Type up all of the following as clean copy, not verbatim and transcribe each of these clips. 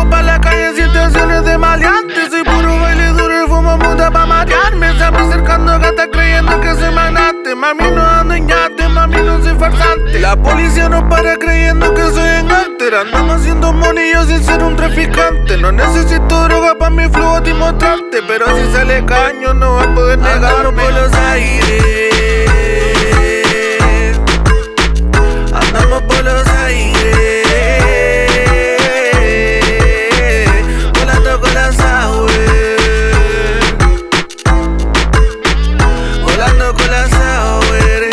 pa' la calle en situaciones de maleante. Soy puro baile duro y fumo muda pa' marearme. Se me acercando gata creyendo que soy magnate. Mami, no ando en yate, mami, no soy farsante. La policía no para creyendo que soy en alter. Andamos haciendo money yo sin ser un traficante. No necesito droga pa' mi flujo y mostrarte, pero si sale caño no va a poder negarme. Andamos por los aires, andamos por los aires, volando con la Sauer, volando con la Sauer,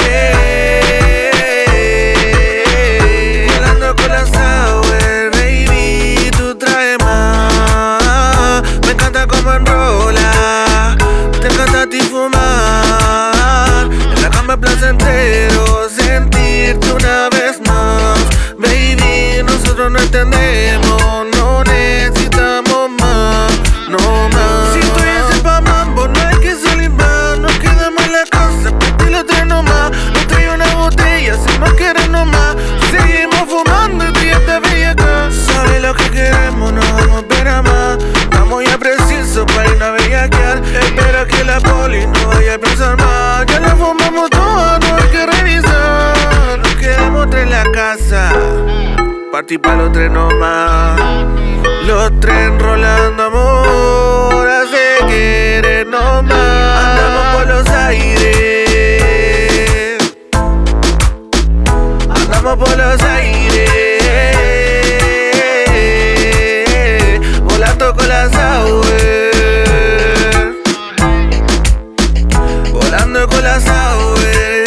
volando con la Sauer. Baby, tú traes más, me encanta como enrola, te encanta a ti fumar, en la cama es placentero sentirte una vez más. Baby, nosotros no entendemos, no necesitamos más, no más. Si estoy ese pa' mambo, no hay que salir más. Nos quedamos en la casa, lo trae nomás. Nos trae una botella, si no quieres nomás. Seguimos fumando y tú ya te veía acá. Sabes lo que queremos, no vamos a esperar más. Estamos ya precisos para ir a bellaquear. Espera que la poli no vaya a pensar más. Ya la fumamos toda, no hay que revisar. Nos quedamos tres en la casa, party pa' los tres nomás. Los tres enrolando amor, hace querer nomás. Andamos por los aires, andamos por los aires, volando con la Sauer, volando con la Sauer.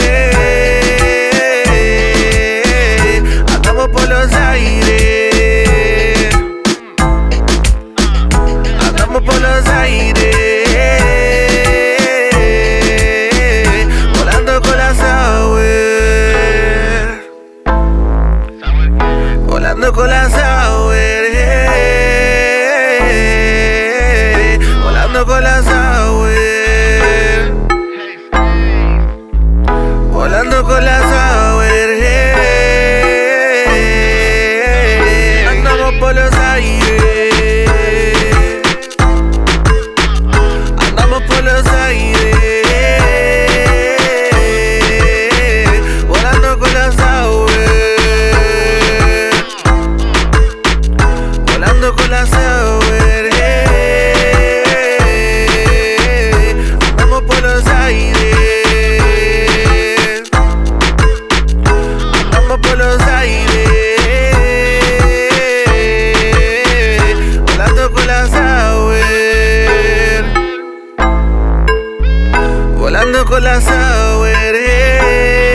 Andamos por los aires, andamos por los aires, volando con la Sauer, volando con la Sauer, volando con la Sauer, volando con la Sauer. Andamos por los aires, andamos por los aires, volando con la Sauer, volando con la Sauer. Andamos por los aires, andamos por los aires, volando con la Sauer, volando con la Sauer.